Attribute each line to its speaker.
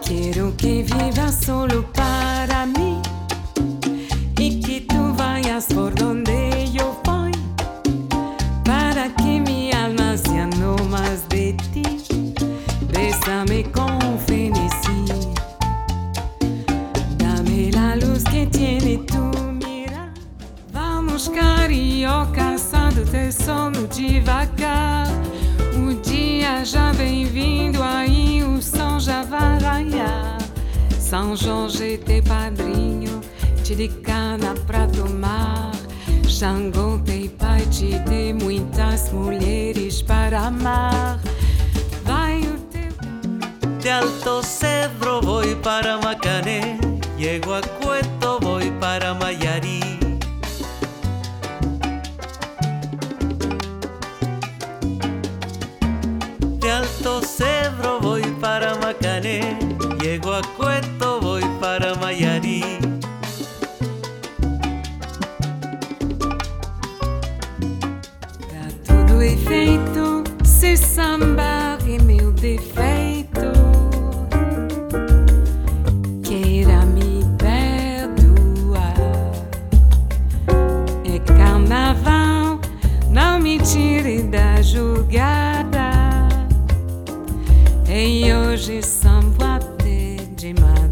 Speaker 1: Quero que viva solo para mí y que tú vayas por donde yo voy, para que mi alma sea no más de ti. Bésame con frenesí, dame la luz que tiene tu mirar. Vamos carioca, do teu sono devagar. O dia já vem vindo, aí o som já vai raiar. São Jorge teu padrinho, te de cana pra tomar. Xangô teu pai te dê muitas mulheres para amar. Vai o teu...
Speaker 2: De Alto Cedro voy para Macané, llego a Cueto voy para Mayarí. De Alto Cedro voy para Macané, llego a Cueto voy para Mayarí.
Speaker 1: Tá tudo é feito, se samba é meu defeito. Queira me perdoar, é carnaval, não me tire da jogada. E hoje samba até demais.